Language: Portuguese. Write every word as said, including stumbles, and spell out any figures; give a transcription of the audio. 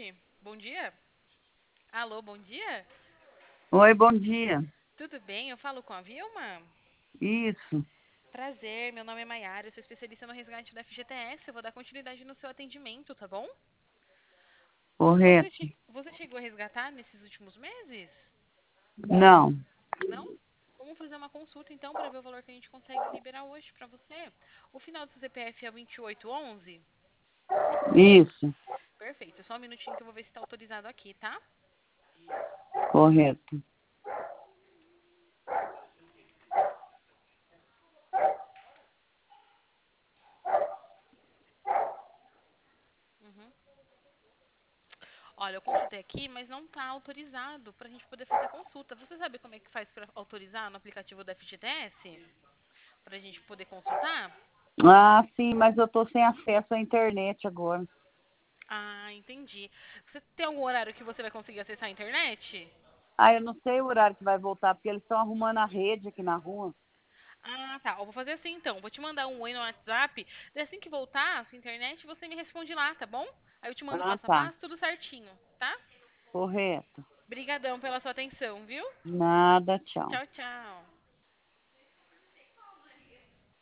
tarde. Bom dia. Alô, bom dia. Oi, bom dia. Tudo bem? Eu falo com a Vilma? Isso, Prazer, meu nome é Maiara, eu sou especialista no resgate da F G T S. Eu vou dar continuidade no seu atendimento, tá bom? Você, correto. che- você chegou a resgatar nesses últimos meses? Não, Não? Vamos fazer uma consulta então para ver o valor que a gente consegue liberar hoje para você. O final do seu C P F é vinte e oito onze? isso, Perfeito, só um minutinho que eu vou ver se está autorizado aqui, tá? correto. Uhum. Olha, eu consultei aqui, mas não está autorizado para a gente poder fazer a consulta. Você sabe como é que faz para autorizar no aplicativo da F G T S? Para a gente poder consultar? Ah, sim, mas eu tô sem acesso à internet agora. Ah, entendi. Você tem algum horário que você vai conseguir acessar a internet? Ah, eu não sei o horário que vai voltar, porque eles estão arrumando a rede aqui na rua. Ah, tá. Eu vou fazer assim então. Vou te mandar um oi no WhatsApp. E assim que voltar a sua internet, você me responde lá, tá bom? Aí eu te mando o Ah, passo a tá, passo, tudo certinho, tá? correto. Brigadão pela sua atenção, viu? Nada, tchau. Tchau, tchau.